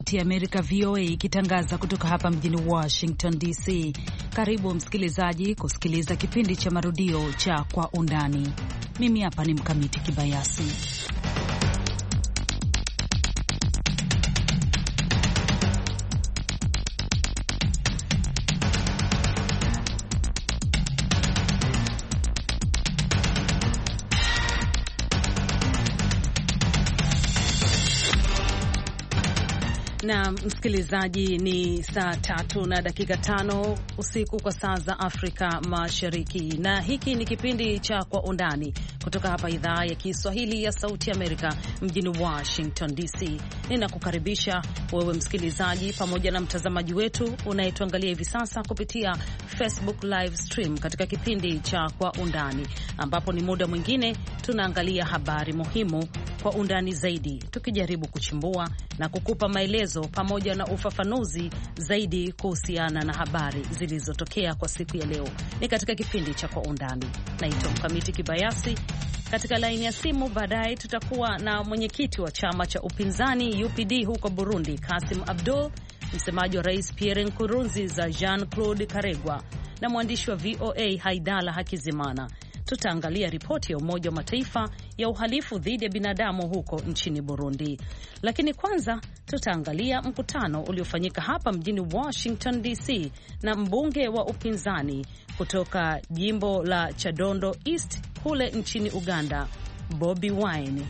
Amerika VOA ikitangaza kutoka hapa mjini Washington DC. Karibu msikilizaji kusikiliza kipindi cha marudio cha Kwa Undani. Mimi hapa ni Mkamiti Kibayasi. Na msikilizaji, ni saa 3:05 usiku kwa saa za Afrika Mashariki, na hiki ni kipindi cha Kwa Undani kutoka hapa idhaa ya Kiswahili ya Sauti Amerika mjini Washington DC. Ninakukaribisha wewe msikilizaji pamoja na mtazamaji wetu unayetuangalia hivi sasa kupitia Facebook live stream katika kipindi cha Kwa Undani, ambapo ni muda mwingine tunaangalia habari muhimu kwa undani zaidi, tukijaribu kuchimbua na kukupa maelezo pamoja na ufafanuzi zaidi kuhusiana na habari zilizotokea kwa siku ya leo. Ni katika kipindi cha Kwa Undani. Naitwa Mkamiti Kibayasi. Katika laini ya simu baadaye tutakuwa na mwenyekiti wa chama cha upinzani UPD huko Burundi, Kasim Abdul, msemaji wa Rais Pierre Nkurunziza Jean-Claude Karegwa, na mwandishi wa VOA Haidala Hakizimana. Tutaangalia ripoti ya Umoja wa Mataifa ya uhalifu dhidi ya binadamu huko nchini Burundi. Lakini kwanza tutaangalia mkutano uliofanyika hapa mjini Washington DC na mbunge wa upinzani kutoka jimbo la Chadondo East kule nchini Uganda, Bobi Wine.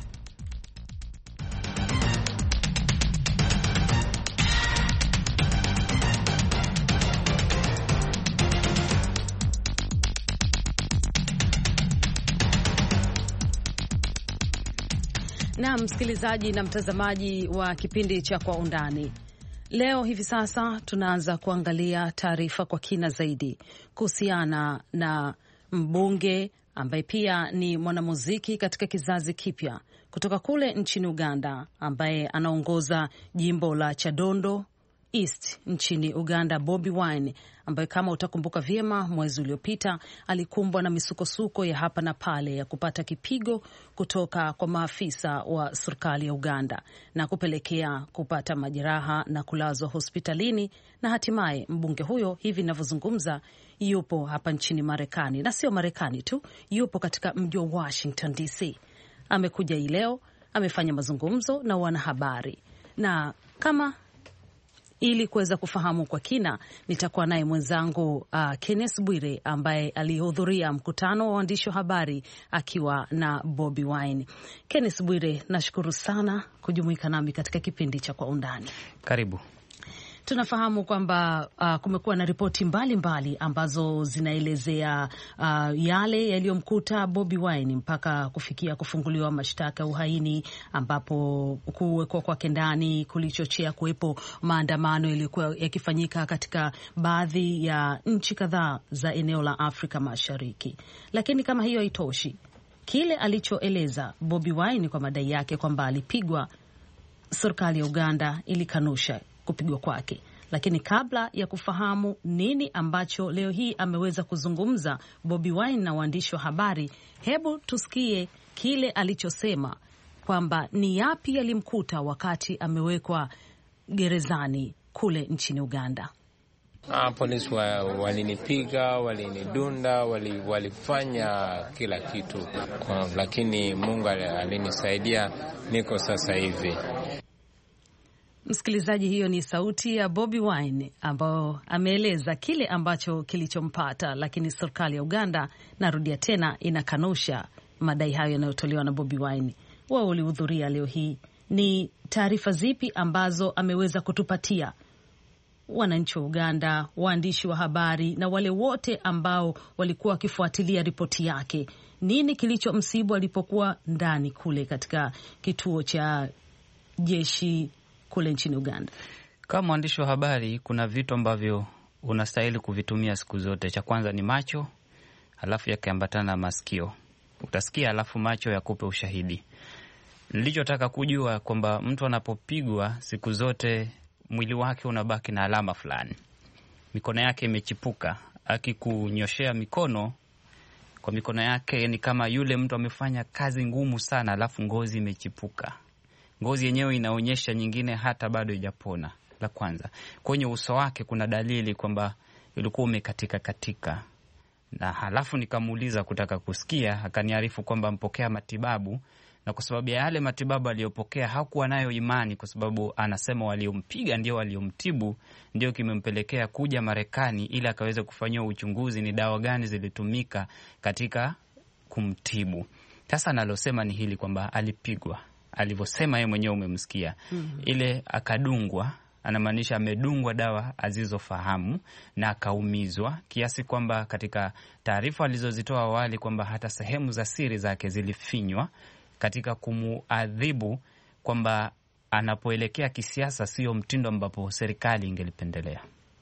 Na msikilizaji na mtazamaji wa kipindi cha Kwa Undani, leo hivi sasa tunaanza kuangalia taarifa kwa kina zaidi kuhusiana na mbunge ambaye pia ni mwanamuziki katika kizazi kipya kutoka kule nchini Uganda, ambaye anaongoza jimbo la Chadondo East nchini Uganda, Bobi Wine, ambaye kama utakumbuka vyema mwezi uliopita alikumbwa na misukosuko ya hapa na pale ya kupata kipigo kutoka kwa maafisa wa serikali ya Uganda na kupelekea kupata majeraha na kulazwa hospitalini, na hatimaye mbunge huyo hivi ninavyozungumza yupo hapa nchini Marekani, na sio Marekani tu, yupo katika mji wa Washington DC. Amekuja hii leo, amefanya mazungumzo na wanahabari, na kama ili kuweza kufahamu kwa kina, nitakuwa naye mwenzangu Kenneth Bwire ambaye alihudhuria mkutano wa waandishi wa habari akiwa na Bobi Wine. Kenneth Bwire, nashukuru sana kujumuika nami katika kipindi cha Kwa Undani. Karibu. Tunafahamu kwamba kumekuwa na ripoti mbalimbali ambazo zinaelezea yale yaliyomkuta Bobi Wine mpaka kufikia kufunguliwa mashtaka ya uhaini, ambapo kuwekwa kwake ndani kulichochea kuwepo maandamano yaliyokuwa yakifanyika katika baadhi ya nchi kadhaa za eneo la Afrika Mashariki. Lakini kama hiyo haitoshi, kile alichoeleza Bobi Wine kwa madai yake kwamba alipigwa, serikali ya Uganda ilikanusha kupigwa kwake. Lakini kabla ya kufahamu nini ambacho leo hii ameweza kuzungumza Bobi Wine na waandishi wa habari, hebu tusikie kile alichosema kwamba ni yapi yalimkuta wakati amewekwa gerezani kule nchini Uganda. Polisi walinipiga, walinidunda, walifanya kila kitu, lakini Mungu alinisaidia, niko sasa hivi. Msikilizaji, hiyo ni sauti ya Bobi Wine ambao ameeleza kile ambacho kilichompata, lakini serikali ya Uganda, narudia tena, inakanusha madai hayo yanayotolewa na Bobi Wine. Wao walihudhuria leo hii. Ni taarifa zipi ambazo ameweza kutupatia wananchi wa Uganda, waandishi wa habari na wale wote ambao walikuwa wakifuatilia ripoti yake? Nini kilichomsibu alipokuwa ndani kule katika kituo cha jeshi kule nchini Uganda? Kama mwandishi wa habari, kuna vitu ambavyo unastahili kuvitumia siku zote. Cha kwanza ni macho, alafu yakiambatana na masikio. Utasikia alafu macho yakupe ushahidi. Nilichotaka kujua kwamba mtu anapopigwa siku zote mwili wake unabaki na alama fulani. Mikono yake imechipuka, akikunyoshea mikono kwa mikono yake ni kama yule mtu amefanya kazi ngumu sana alafu ngozi imechipuka. ngozi yenyewe inaonyesha nyingine hata bado haijapona. La kwanza, kwenye uso wake kuna dalili kwamba ulikuwa umekatika katika. Na halafu nikamuuliza kutaka kusikia, akaniarifu kwamba mpokea matibabu, na kwa sababu ya yale matibabu aliyopokea hakuwa nayo imani, kwa sababu anasema waliompiga ndio waliomtibu, ndio kimempelekea kuja Marekani ili akaweze kufanywa uchunguzi ni dawa gani zilitumika katika kumtibu. Sasa analosema ni hili kwamba alipigwa, alivyosema yeye mwenyewe umemsikia. Ile akadungwa, anamaanisha amedungwa dawa azizofahamu na akaumizwa, kiasi kwamba katika taarifa alizozitoa awali kwamba hata sehemu za siri zake zilifinywa katika kumuadhibu, kwamba anapoelekea kisiasa sio mtindo ambapo serikali ingelipendelea.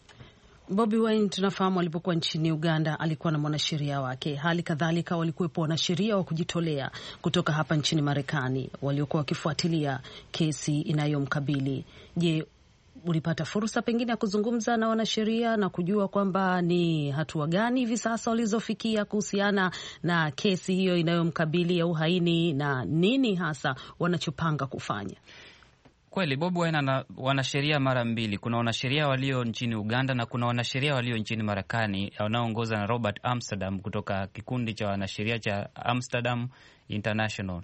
Bobi Wine tunafahamu alipokuwa nchini Uganda alikuwa na mwanasheria wake. Hali kadhalika walikuwepo wanasheria wa kujitolea kutoka hapa nchini Marekani waliokuwa wakifuatilia kesi inayomkabili. Je, ulipata fursa pengine ya kuzungumza na wanasheria na kujua kwamba ni hatua gani hivi sasa walizofikia kuhusiana na kesi hiyo inayomkabili ya uhaini na nini hasa wanachopanga kufanya? Kweli Bobi Wine ana wanasheria mara mbili. Kuna wanasheria walio nchini Uganda na kuna wanasheria walio nchini Marekani wanaoongozwa na Robert Amsterdam kutoka kikundi cha wanasheria cha Amsterdam International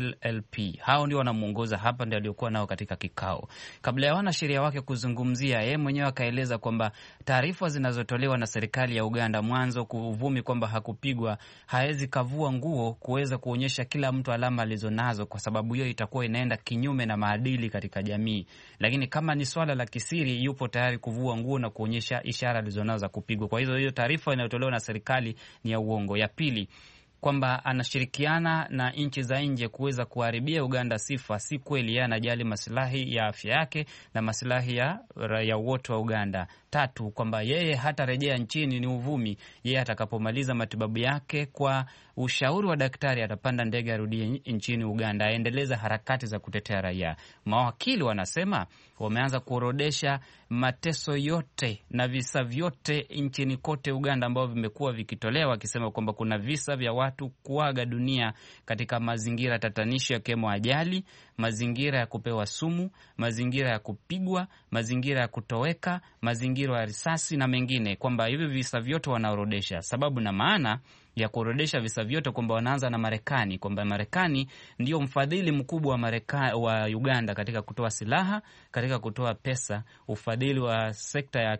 LLP. Hao ndio wanamuongoza hapa, ndio aliokuwa nao katika kikao. Kabla ya wanasheria wake kuzungumzia, yeye mwenyewe akaeleza kwamba taarifa zinazotolewa na serikali ya Uganda mwanzo kuvumi kwamba hakupigwa, hawezi kavua nguo kuweza kuonyesha kila mtu alama alizonazo, kwa sababu hiyo itakuwa inaenda kinyume na maadili katika jamii. Lakini kama ni swala la kisiri, yupo tayari kuvua nguo na kuonyesha ishara alizonazo za kupigwa. Kwa hiyo taarifa inayotolewa na serikali ni ya uongo. Ya pili, kwamba anashirikiana na nchi za nje kuweza kuharibia Uganda sifa, si kweli. Yeye anajali maslahi ya afya yake na maslahi ya raia wote wa Uganda. Tatu, kwamba yeye hatarejea nchini ni uvumi. Yeye atakapomaliza matibabu yake kwa ushauri wa daktari atapanda ndege arudie nchini Uganda, aendeleza harakati za kutetea raia. Mawakili wanasema wameanza kuorodesha mateso yote na visa vyote nchini kote Uganda ambavyo vimekuwa vikitolewa, wakisema kwamba kuna visa vya watu kuaga dunia katika mazingira tatanishi, yakiwemo ajali, mazingira ya kupewa sumu, mazingira ya kupigwa, mazingira ya kutoweka, mazingira ya risasi na mengine, kwamba hivi visa vyote wanaorodesha. Sababu na maana ya kuorodesha visa vyote kwamba wanaanza na Marekani, kwamba Marekani ndio mfadhili mkubwa wa Uganda katika kutoa silaha, katika kutoa pesa, ufadhili wa sekta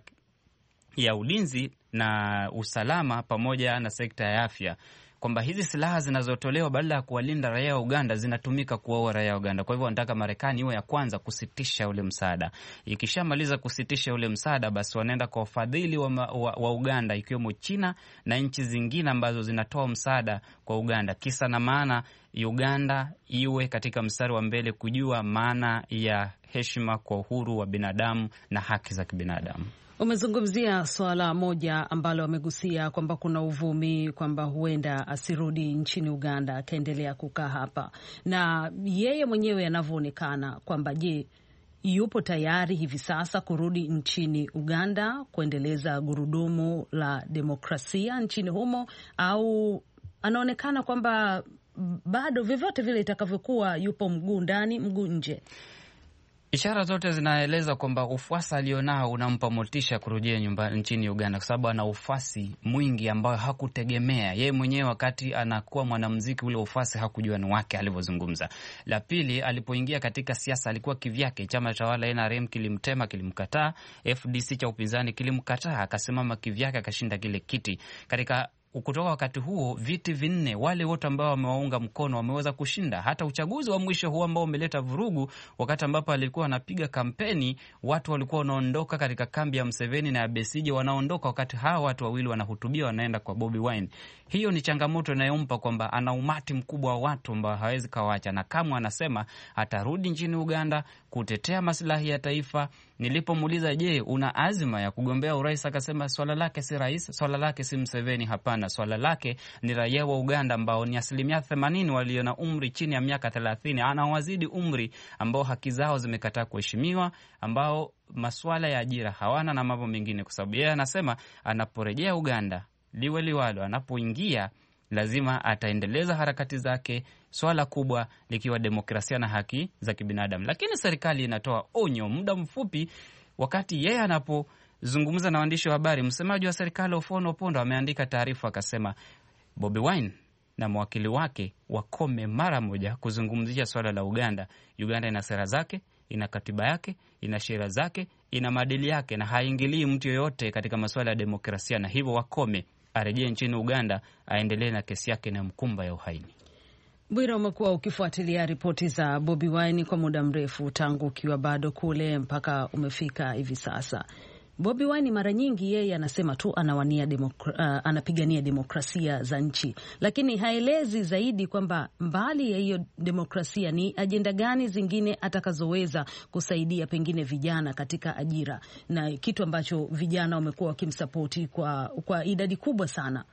ya ulinzi na usalama pamoja na sekta ya afya, kwamba hizi silaha zinazotolewa badala ya kuwalinda raia wa Uganda zinatumika kuwaua raia wa Uganda. Kwa hivyo wanataka Marekani iwe ya kwanza kusitisha ule msaada. Ikishamaliza kusitisha ule msaada, basi wanaenda kwa ufadhili wa Uganda, ikiwemo China na nchi zingine ambazo zinatoa msaada kwa Uganda. Kisa na maana Uganda iwe katika mstari wa mbele kujua maana ya heshima kwa uhuru wa binadamu na haki za kibinadamu. Umezungumzia swala moja ambalo amegusia kwamba kuna uvumi kwamba huenda asirudi nchini Uganda, akaendelea kukaa hapa, na yeye mwenyewe anavyoonekana kwamba je, yupo tayari hivi sasa kurudi nchini Uganda kuendeleza gurudumu la demokrasia nchini humo, au anaonekana kwamba bado vyovyote vile itakavyokuwa yupo mguu ndani mguu nje? Ishara zote zinaeleza kwamba ufuasi alionao unampa motisha kurejea nyumbani nchini Uganda, kwa sababu ana ufuasi mwingi ambao hakutegemea yeye mwenyewe. Wakati anakuwa mwanamuziki, ule ufuasi hakujua ni wake, alivyozungumza. La pili, alipoingia katika siasa alikuwa kivyake. Chama tawala NRM kilimtema, kilimkataa. FDC cha upinzani kilimkataa, akasimama kivyake, akashinda kile kiti. Katika kutoka wakati huo viti 4 wale wote ambao wamewaunga mkono wameweza kushinda. Hata uchaguzi wa mwisho huo ambao umeleta vurugu, wakati ambapo alikuwa anapiga kampeni, watu walikuwa wanaondoka katika kambi ya Museveni na ya Besigye, wanaondoka wakati hawa watu wawili wanahutubia, wanaenda kwa Bobi Wine. Hiyo ni changamoto inayompa kwamba ana umati mkubwa wa watu ambao hawezi kawacha, na kama anasema atarudi nchini Uganda kutetea maslahi ya taifa. Nilipomuuliza, je, una azima ya kugombea urais, akasema swala lake si rais, swala lake si Museveni, hapana, swala lake ni raia wa Uganda ambao ni 80% walio na umri chini ya miaka 30, anawazidi umri, ambao haki zao zimekataa kuheshimiwa, ambao masuala ya ajira hawana na mambo mengine, kwa sababu yeye anasema anaporejea Uganda liwe liwalo, anapoingia lazima ataendeleza harakati zake, swala kubwa likiwa demokrasia na haki za kibinadamu. Lakini serikali inatoa onyo muda mfupi wakati yeye anapozungumza na waandishi wa habari. Msemaji wa serikali Ofuono Opondo ameandika taarifa akasema Bobi Wine na mawakili wake wakome mara moja kuzungumzia swala la Uganda. Uganda ina sera zake, ina katiba yake, ina sheria zake, ina maadili yake na haingilii mtu yoyote katika masuala ya demokrasia, na hivyo wakome, arejee nchini Uganda, aendelee na kesi yake na mkumba ya uhaini. Bwira, umekuwa ukifuatilia ripoti za Bobi Wine kwa muda mrefu, tangu ukiwa bado kule mpaka umefika hivi sasa. Bobi Wine mara nyingi yeye anasema tu anapigania demokrasia za nchi, lakini haelezi zaidi kwamba mbali ya hiyo demokrasia ni ajenda gani zingine atakazoweza kusaidia pengine vijana katika ajira, na kitu ambacho vijana wamekuwa wakimsapoti kwa idadi kubwa sana.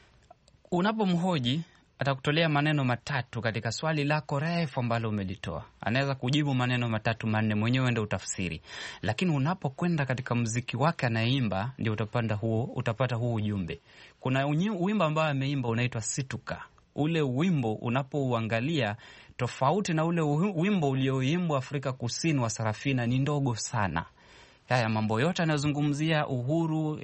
Unapomhoji atakutolea maneno matatu katika swali lako refu ambalo umelitoa. Anaweza kujibu maneno matatu manne, mwenyewe ndio utafsiri. Lakini unapokwenda katika muziki wake anayeimba, ndio utapata huo ujumbe. Kuna wimbo ambao ameimba unaitwa Situka. Ule wimbo unapouangalia, tofauti na ule wimbo ulioimbwa Afrika Kusini wa Sarafina, ni ndogo sana. Haya mambo yote anazungumzia uhuru,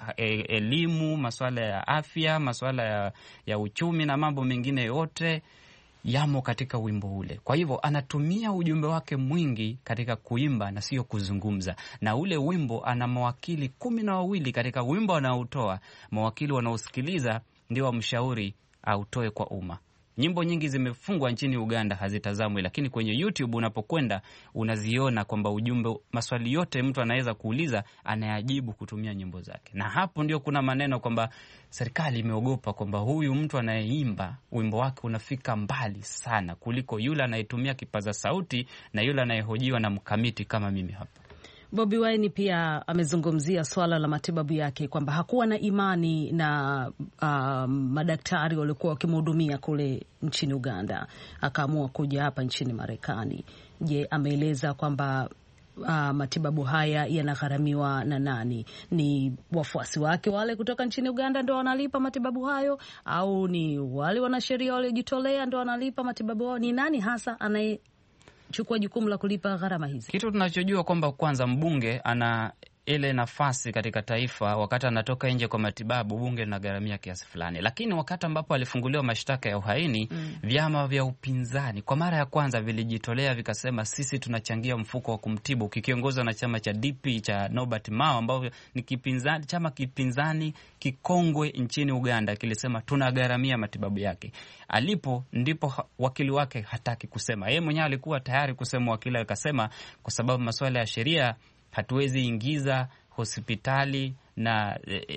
elimu, masuala ya afya, masuala ya uchumi na mambo mengine yote yamo katika wimbo ule. Kwa hivyo anatumia ujumbe wake mwingi katika kuimba na sio kuzungumza. Na ule wimbo ana mawakili 12 katika wimbo anaotoa. Mawakili wanaosikiliza ndio wamshauri autoe kwa umma. Nyimbo nyingi zimefungwa nchini Uganda, hazitazamwi, lakini kwenye YouTube unapokwenda unaziona kwamba ujumbe, maswali yote mtu anaweza kuuliza, anayajibu kutumia nyimbo zake. Na hapo ndio kuna maneno kwamba serikali imeogopa kwamba huyu mtu anayeimba wimbo wake unafika mbali sana kuliko yule anayetumia kipaza sauti na yule anayehojiwa na mkamiti kama mimi hapa. Bobi Wine pia amezungumzia swala la matibabu yake, kwamba hakuwa na imani na madaktari waliokuwa wakimhudumia kule nchini Uganda, akaamua kuja hapa nchini Marekani. Je, ameeleza kwamba matibabu haya yanagharamiwa na nani? Ni wafuasi wake wale kutoka nchini Uganda ndio wanalipa matibabu hayo, au ni wale wanasheria waliojitolea ndio wanalipa matibabu hayo? Ni nani hasa chukua jukumu la kulipa gharama hizi? Kitu tunachojua kwamba kwanza mbunge ana ile nafasi katika taifa, wakati anatoka nje kwa matibabu, bunge linagharamia kiasi fulani. Lakini wakati ambapo alifunguliwa mashtaka ya uhaini, vyama vya upinzani kwa mara ya kwanza vilijitolea vikasema, sisi tunachangia mfuko wa kumtibu, kikiongozwa na chama cha DP cha Norbert Mao, ambao ni chama kipinzani kikongwe nchini Uganda, kilisema tunagharamia matibabu yake. Ndipo wakili wake hataki kusema. Yeye mwenyewe alikuwa tayari kusema, wakili akasema kwa sababu masuala ya sheria hatuwezi ingiza hospitali na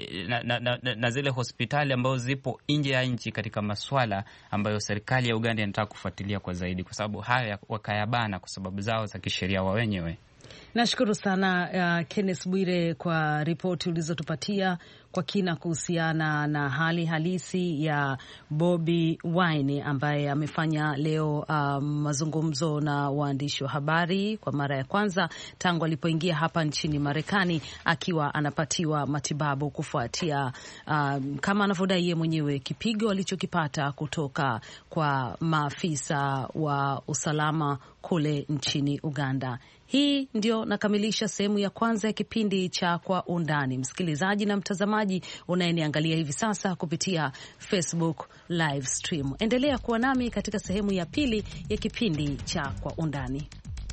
zile hospitali ambazo zipo nje ya nchi katika maswala ambayo serikali ya Uganda inataka kufuatilia kwa zaidi, kwa sababu haya wakayabana kwa sababu zao za kisheria wa wenyewe. Nashukuru sana Kenneth Bwire kwa ripoti ulizotupatia kwa kina kuhusiana na hali halisi ya Bobi Wine ambaye amefanya leo mazungumzo na waandishi wa habari kwa mara ya kwanza tangu alipoingia hapa nchini Marekani, akiwa anapatiwa matibabu kufuatia kama anavyodai yeye mwenyewe kipigo alichokipata kutoka kwa maafisa wa usalama kule nchini Uganda. Hii ndio nakamilisha sehemu ya kwanza ya kipindi cha Kwa Undani. Msikilizaji na mtazamaji unayeniangalia hivi sasa kupitia Facebook live stream, endelea kuwa nami katika sehemu ya pili ya kipindi cha Kwa Undani.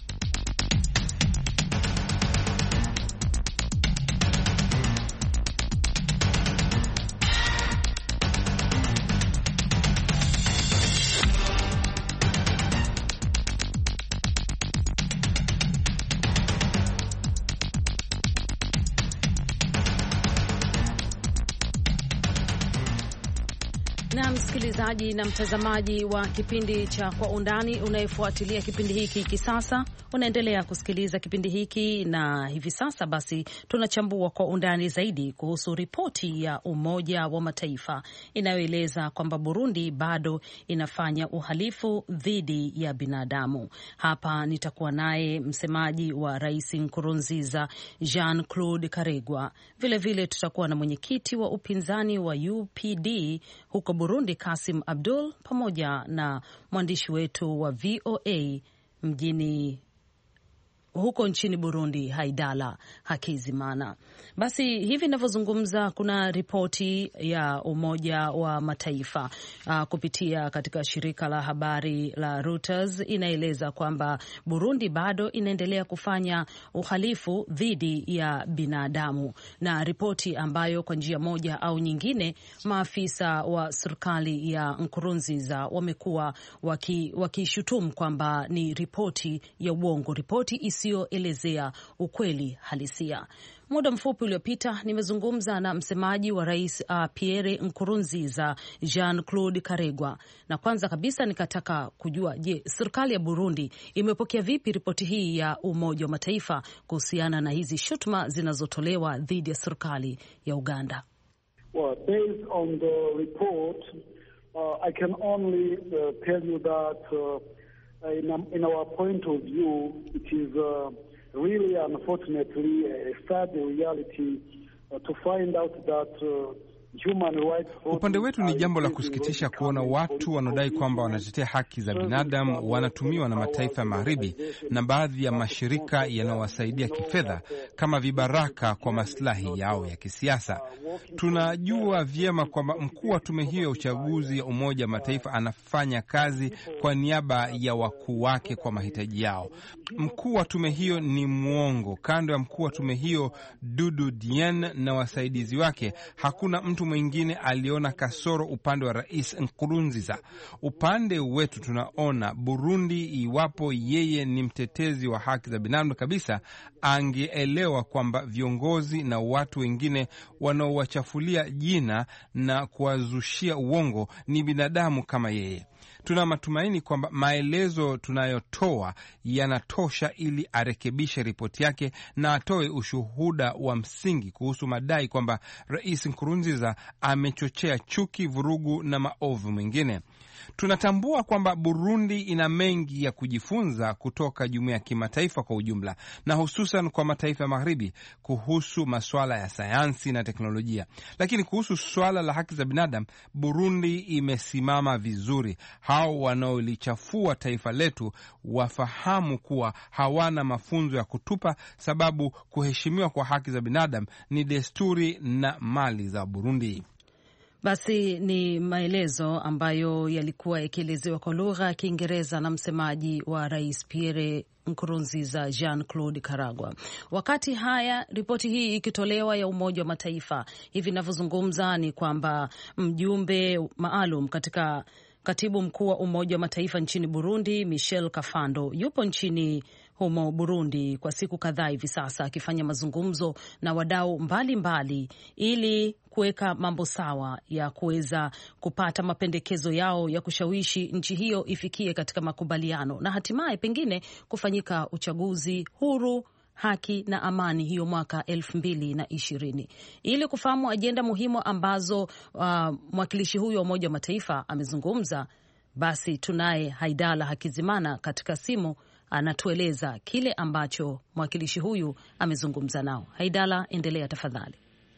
Na msikilizaji na mtazamaji wa kipindi cha Kwa Undani unayefuatilia kipindi hiki kisasa, unaendelea kusikiliza kipindi hiki, na hivi sasa basi tunachambua kwa undani zaidi kuhusu ripoti ya Umoja wa Mataifa inayoeleza kwamba Burundi bado inafanya uhalifu dhidi ya binadamu. Hapa nitakuwa naye msemaji wa Rais Nkurunziza, Jean-Claude Karegwa. Vilevile tutakuwa na mwenyekiti wa upinzani wa UPD huko Burundi Kasim Abdul pamoja na mwandishi wetu wa VOA mjini huko nchini Burundi Haidala Hakizimana. Basi hivi ninavyozungumza kuna ripoti ya Umoja wa Mataifa kupitia katika shirika la habari la Reuters inaeleza kwamba Burundi bado inaendelea kufanya uhalifu dhidi ya binadamu, na ripoti ambayo kwa njia moja au nyingine maafisa wa serikali ya Nkurunziza wamekuwa wakishutumu kwamba ni ripoti ya uongo, ripoti isiyoelezea ukweli halisia. Muda mfupi uliopita nimezungumza na msemaji wa Rais Pierre Nkurunziza, Jean-Claude Karegwa, na kwanza kabisa nikataka kujua, je, serikali ya Burundi imepokea vipi ripoti hii ya Umoja wa Mataifa kuhusiana na hizi shutuma zinazotolewa dhidi ya serikali ya Uganda? Well, based on the report, I can only tell you that in our point of view, it is really unfortunately a sad reality to find out that upande wetu ni jambo la kusikitisha kuona watu wanaodai kwamba wanatetea haki za binadamu wanatumiwa na mataifa ya magharibi na baadhi ya mashirika yanayowasaidia kifedha kama vibaraka kwa maslahi yao ya kisiasa. Tunajua vyema kwamba mkuu wa tume hiyo ya uchaguzi ya Umoja wa Mataifa anafanya kazi kwa niaba ya wakuu wake kwa mahitaji yao. Mkuu wa tume hiyo ni mwongo. Kando ya mkuu wa tume hiyo Dudu Dieng na wasaidizi wake, hakuna mtu mwingine aliona kasoro upande wa Rais Nkurunziza. Upande wetu tunaona Burundi, iwapo yeye ni mtetezi wa haki za binadamu kabisa, angeelewa kwamba viongozi na watu wengine wanaowachafulia jina na kuwazushia uongo ni binadamu kama yeye. Tuna matumaini kwamba maelezo tunayotoa yanatosha ili arekebishe ripoti yake na atoe ushuhuda wa msingi kuhusu madai kwamba Rais Nkurunziza amechochea chuki, vurugu na maovu mengine. Tunatambua kwamba Burundi ina mengi ya kujifunza kutoka jumuiya ya kimataifa kwa ujumla, na hususan kwa mataifa ya magharibi kuhusu masuala ya sayansi na teknolojia. Lakini kuhusu swala la haki za binadamu, Burundi imesimama vizuri. Hao wanaolichafua taifa letu wafahamu kuwa hawana mafunzo ya kutupa, sababu kuheshimiwa kwa haki za binadamu ni desturi na mali za Burundi. Basi ni maelezo ambayo yalikuwa yakielezewa kwa lugha ya Kiingereza na msemaji wa Rais Pierre Nkurunziza, Jean-Claude Karagwa. Wakati haya ripoti hii ikitolewa ya Umoja wa Mataifa, hivi ninavyozungumza ni kwamba mjumbe maalum katika katibu mkuu wa Umoja wa Mataifa nchini Burundi, Michel Kafando, yupo nchini humo Burundi kwa siku kadhaa hivi sasa akifanya mazungumzo na wadau mbalimbali ili kuweka mambo sawa ya kuweza kupata mapendekezo yao ya kushawishi nchi hiyo ifikie katika makubaliano na hatimaye pengine kufanyika uchaguzi huru, haki na amani hiyo mwaka 2020. Ili kufahamu ajenda muhimu ambazo mwakilishi huyo wa Umoja wa Mataifa amezungumza, basi tunaye Haidala Hakizimana katika simu, anatueleza kile ambacho mwakilishi huyu amezungumza nao. Haidala, endelea tafadhali.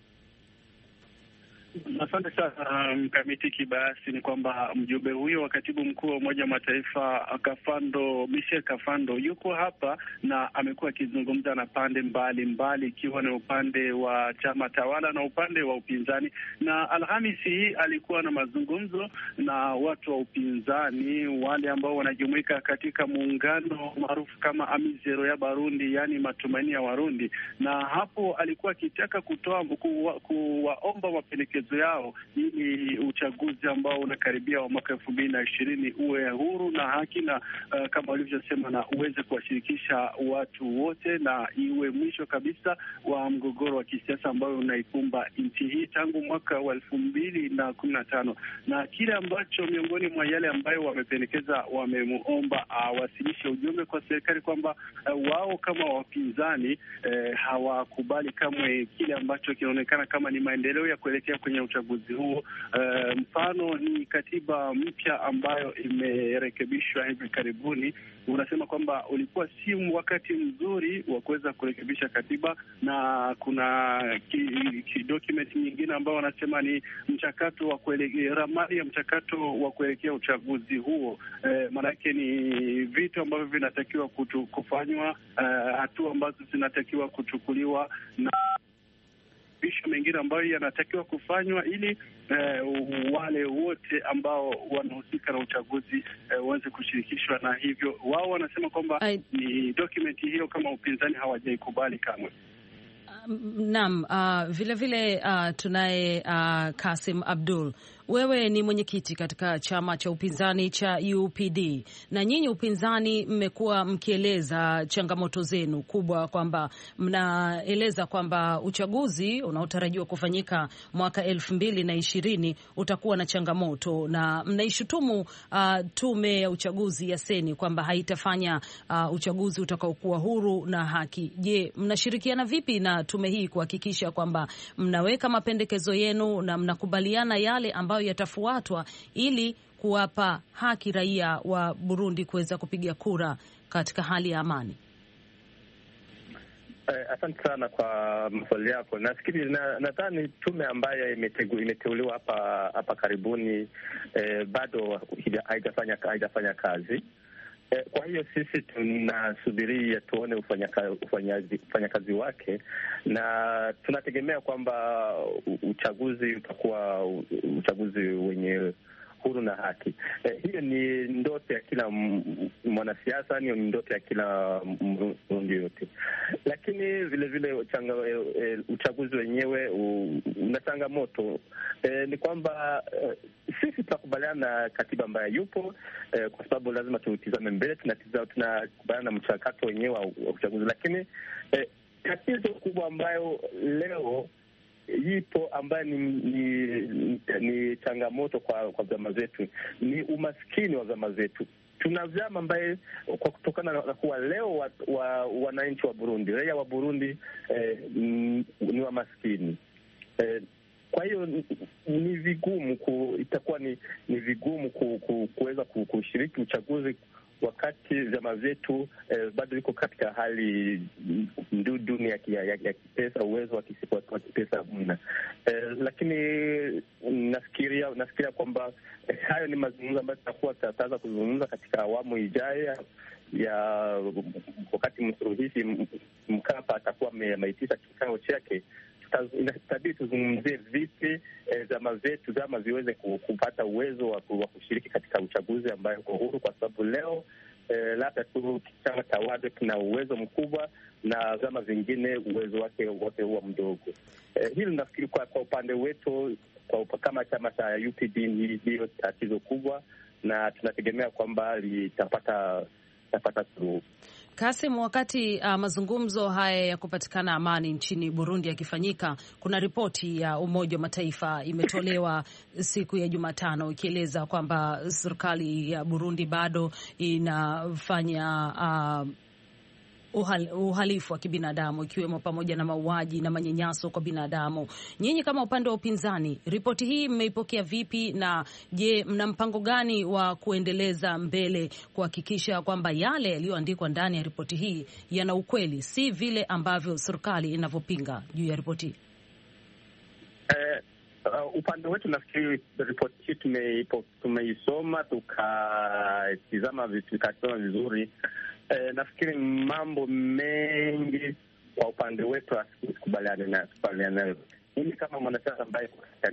Asante sana Mkamiti Kibayasi. Ni kwamba mjumbe huyo wa katibu mkuu wa Umoja wa Mataifa Michel Kafando yuko hapa na amekuwa akizungumza na pande mbalimbali, ikiwa ni upande wa chama tawala na upande wa upinzani. Na Alhamisi hii alikuwa na mazungumzo na watu wa upinzani, wale ambao wanajumuika katika muungano maarufu kama Amizero ya Barundi, yani matumaini ya Warundi. Na hapo alikuwa akitaka kuwaomba mapendekezo yao ili uchaguzi ambao unakaribia wa mwaka 2020 uwe huru na haki na kama walivyosema, na uweze kuwashirikisha watu wote na iwe mwisho kabisa wa mgogoro wa kisiasa ambao unaikumba nchi hii tangu mwaka wa 2015. Na kile ambacho miongoni mwa yale ambayo wamependekeza, wamemuomba awasilishe ujumbe kwa serikali kwamba wao kama wapinzani hawakubali kamwe kile ambacho kinaonekana kama ni maendeleo ya kuelekea kwenye kwenye uchaguzi huo. Mfano ni katiba mpya ambayo imerekebishwa hivi karibuni, unasema kwamba ulikuwa si wakati mzuri wa kuweza kurekebisha katiba, na kuna document nyingine ambao wanasema ni mchakato wa ramani ya mchakato wa kuelekea uchaguzi huo. Maanake ni vitu ambavyo vinatakiwa kufanywa, hatua ambazo zinatakiwa kuchukuliwa na bisho mengine ambayo yanatakiwa kufanywa ili wale wote ambao wanahusika na uchaguzi waweze kushirikishwa, na hivyo wao wanasema kwamba ni dokumenti hiyo kama upinzani hawajaikubali kamwe. Naam, vile tunaye Kasim Abdul. Wewe ni mwenyekiti katika chama cha upinzani cha UPD, na nyinyi upinzani mmekuwa mkieleza changamoto zenu kubwa, kwamba mnaeleza kwamba uchaguzi unaotarajiwa kufanyika mwaka 2020 utakuwa na changamoto, na mnaishutumu tume ya uchaguzi ya Seni kwamba haitafanya uchaguzi utakaokuwa huru na haki. Je, mnashirikiana vipi na tume hii kuhakikisha kwamba mnaweka mapendekezo yenu na mnakubaliana yale ambayo yatafuatwa ili kuwapa haki raia wa Burundi kuweza kupiga kura katika hali ya amani? Asante sana kwa maswali yako. Nafikiri nadhani tume ambayo imeteuliwa hapa karibuni bado haijafanya kazi. Kwa hiyo sisi tunasubiria tuone ufanyakazi wake, na tunategemea kwamba uchaguzi utakuwa uchaguzi wenye huru na haki. Hiyo ni ndoto ya kila mwanasiasa, ni ndoto ya kila Mrundi yote. Lakini vile vile uchaguzi wenyewe una changamoto. Ni kwamba sisi tunakubaliana na katiba ambayo yupo, kwa sababu lazima tutizame mbele, tunakubaliana na mchakato wenyewe wa uchaguzi. Lakini tatizo kubwa ambayo leo ipo ambayo ni changamoto kwa vyama zetu ni umaskini wa vyama zetu. Tuna vyama ambaye kwa kutokana na kuwa leo wananchi wa Burundi, raia wa Burundi ni wa maskini. Kwa hiyo itakuwa ni vigumu kuweza kushiriki uchaguzi wakati vyama vyetu bado iko katika hali duni ya kipesa, uwezo wa kipesa mna. Lakini nafikiria kwamba hayo ni mazungumzo ambayo tutaanza kuzungumza katika awamu ijayo ya wakati msuluhishi Mkapa atakuwa ameitisha kikao chake. Itabidi tuzungumzie vipi vyama viweze kupata uwezo wa kushiriki katika uchaguzi ambayo uko huru, kwa sababu leo labda tu chama tawala kina uwezo mkubwa na vyama vingine uwezo wake wote huwa mdogo. Hili nafikiri kwa upande wetu kama chama cha UPD ndiyo tatizo kubwa, na tunategemea kwamba litapata suluhu. Kasim, wakati mazungumzo haya ya kupatikana amani nchini Burundi yakifanyika, kuna ripoti ya Umoja wa Mataifa imetolewa siku ya Jumatano ikieleza kwamba serikali ya Burundi bado inafanya uhalifu wa kibinadamu, ikiwemo pamoja na mauaji na manyanyaso kwa binadamu. Nyinyi kama upande wa upinzani, ripoti hii mmeipokea vipi, na je, mna mpango gani wa kuendeleza mbele kuhakikisha kwamba yale yaliyoandikwa ndani ya ripoti hii yana ukweli, si vile ambavyo serikali inavyopinga juu ya ripoti hii? Upande wetu nafikiri ripoti hii tumeisoma, tukatizama vizuri. Nafikiri mambo mengi kwa upande wetu hasikubaliana nayo. Mimi kama mwanasiasa ambaye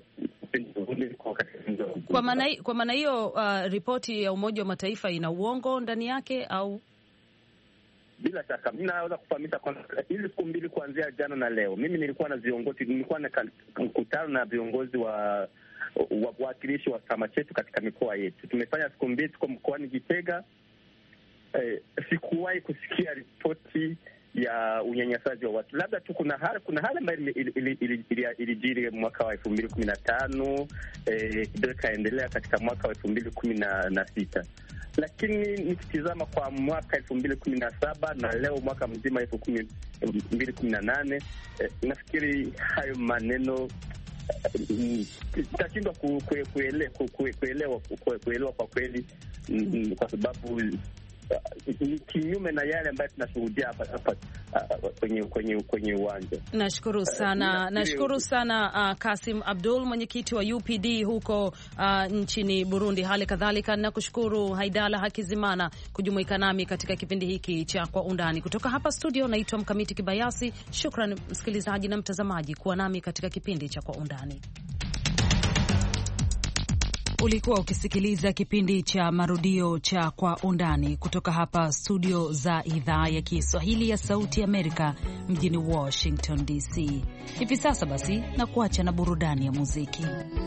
kwa maana hiyo ripoti ya Umoja wa Mataifa ina uongo ndani yake au? Bila shaka mimi naweza kufahamisha kwamba hizi siku mbili kuanzia jana na leo, mimi nilikuwa na mkutano na viongozi wa wawakilishi wa chama chetu katika mikoa yetu. Tumefanya siku mbili, tuko mkoani Gitega. Sikuwahi kusikia ripoti ya unyanyasaji wa watu. Labda tu kuna hali ambayo ilijiri mwaka wa 2015 kidogo kaendelea katika mwaka wa 2016, lakini nikitizama kwa mwaka 2017 na leo mwaka mzima 2018, nafikiri hayo maneno tutashindwa kuelewa kwa kweli, kwa sababu ni kinyume na yale ambayo tunashuhudia hapa kwenye uwanja. Nashukuru sana Kasim Abdul, mwenyekiti wa UPD huko nchini Burundi. Hali kadhalika nakushukuru Haidala Hakizimana kujumuika nami katika kipindi hiki cha Kwa Undani. Kutoka hapa studio naitwa Mkamiti Kibayasi. Shukrani msikilizaji na mtazamaji kuwa nami katika kipindi cha Kwa Undani. Ulikuwa ukisikiliza kipindi cha marudio cha Kwa Undani kutoka hapa studio za idhaa ya Kiswahili ya Sauti Amerika mjini Washington DC. Hivi sasa basi na kuacha na burudani ya muziki.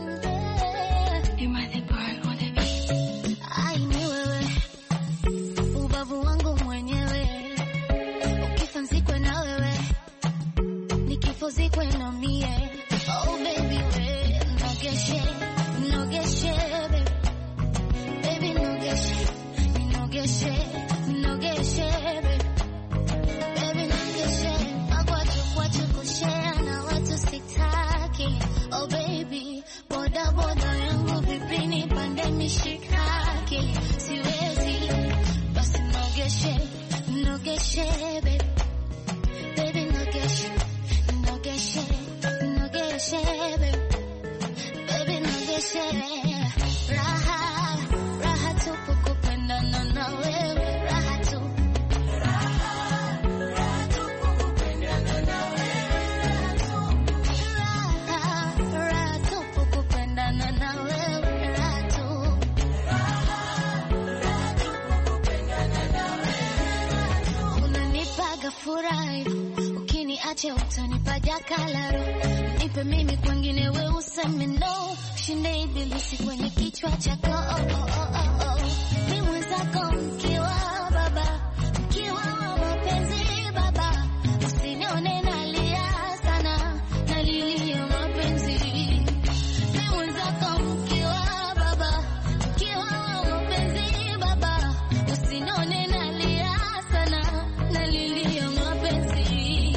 Utanipa jakalaro, nipe mimi kwengine we useme no, shinde ibilisi kwenye kichwa chako. Ni mwenzako mkiwa baba, mkiwa wa mapenzi baba, usinione nalia sana, nalilia mapenzi. Ni mwenzako mkiwa baba, mkiwa wa mapenzi baba, usinione nalia sana, nalilia mapenzi.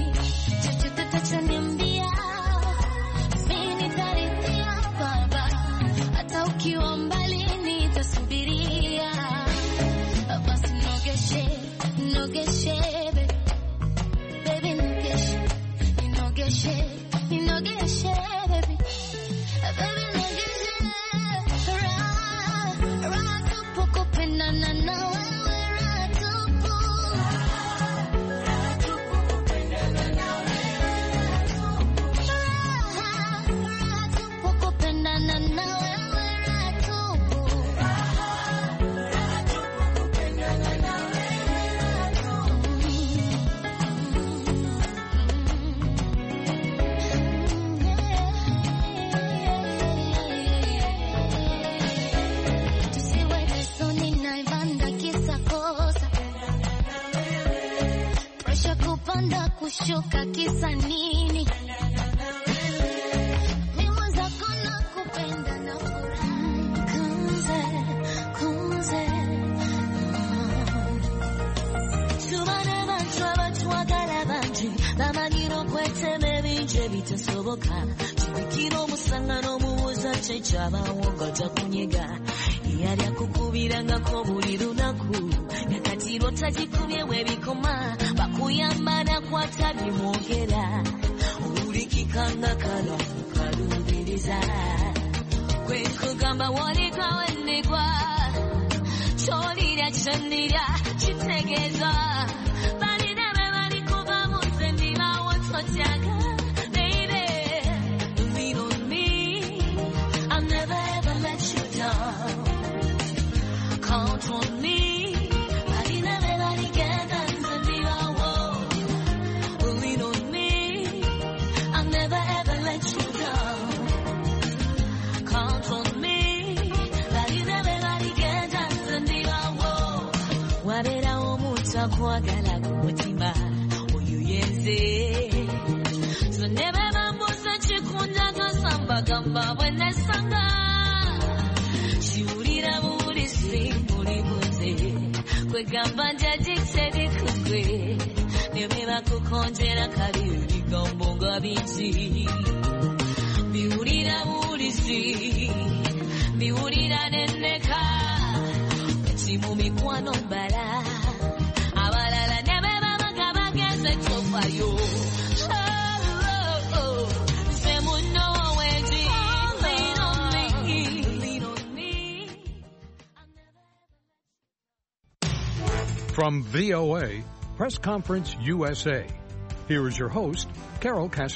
Niambia mimi nitarithia baba, hata ukiwa mbali nitasubiria. Basi nogeshe baby, nogeshe baby, nogeshe raha tupu kupendana na wewe, raha tupu. Kupanda kushuka kisa nini? Mimi zako na kupenda na furahi kunze Tubane bantwa twagala banji bamanyiro kweteme binje bitasoboka kibikiro musangano mubuza chechabawo ngata kunyega yali akukubiranga ko buli lunaku yakatiro tajikubye webikoma bakuyamba na kwatabi mwogera ulikikanga kala kalubiriza kwekugamba walika wenigwa cholira chanira chitegeza balinebe balikuba munze ndima wototyaga baby lean on me I'll never ever let you down count on me kwagala kumutima oyo yenze zonebe bambuza chikunda kasamba gamba bwenesanga shiurira bulisi muri buze kwegamba njajikisedi kugwe nebe bakukonjera kali bigambo ngabiti biuri From VOA, Press Conference USA, here is your host, Carol Castro.